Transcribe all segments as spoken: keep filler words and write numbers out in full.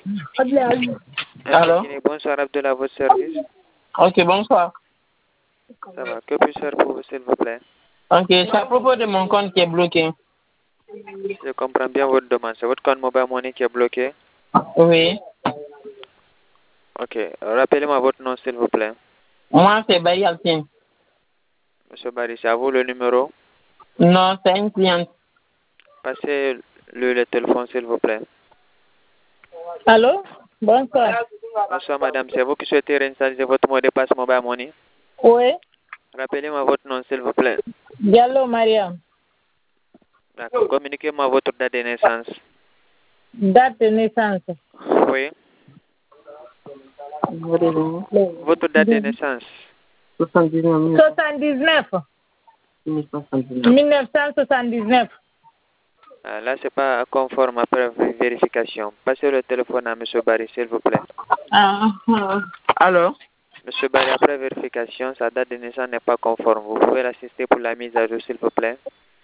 Allô? Bonsoir Abdullah, à votre service. Ok, bonsoir. Ça va, que puis-je faire pour vous, s'il vous plaît? Ok, c'est à propos de mon compte qui est bloqué. Je comprends bien votre demande. C'est votre compte Mobile Money qui est bloqué? Oui. Ok, rappelez-moi votre nom, s'il vous plaît. Moi, c'est Bayi Altine. Monsieur Barry, c'est à vous le numéro? Non, c'est une cliente. Passez-le le téléphone, s'il vous plaît. Allô? Bonsoir. Bonsoir, madame. C'est vous qui souhaitez réinitialiser votre mot de passe Mobile Money? Oui. Rappelez-moi votre nom, s'il vous plaît. Diallo Mariam. D'accord. Communiquez-moi votre date de naissance. Date de naissance. Oui. Votre date de naissance. soixante-dix-neuf. mille neuf cent soixante-dix-neuf. Ah, là, c'est pas conforme après vérification. Passez le téléphone à monsieur Barry, s'il vous plaît. Ah, ah. Allô? Monsieur Barry, après vérification, sa date de naissance n'est pas conforme. Vous pouvez l'assister pour la mise à jour, s'il vous plaît.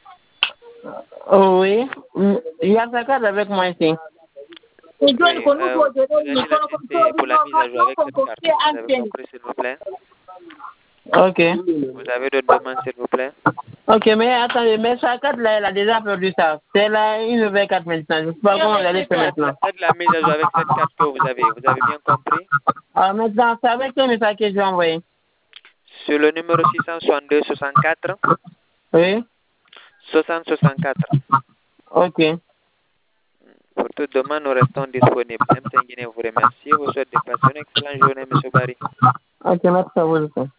Oh, oui. Il y a sa carte avec moi ici. Oui, euh, vous allez l'assister pour la mise à jour avec cette carte. Vous avez compris, s'il vous plaît? Ok. Vous avez d'autres demandes, s'il vous plaît? Ok, mais attendez, mais sa carte là, elle a déjà perdu ça. C'est là une nouvelle carte maintenant. Je ne sais pas comment elle fait maintenant. Faites la mise à jour avec cette carte que vous avez. Vous avez bien compris? Ah, maintenant, c'est avec quel message que je vais envoyer? Sur le numéro six cent soixante-deux soixante-quatre. Oui. soixante soixante-quatre. Ok. Pour toute demande, nous restons disponibles. M. Tenguine vous remercie. Vous souhaite de passer une excellente journée, M. Barry. Ok, merci à vous.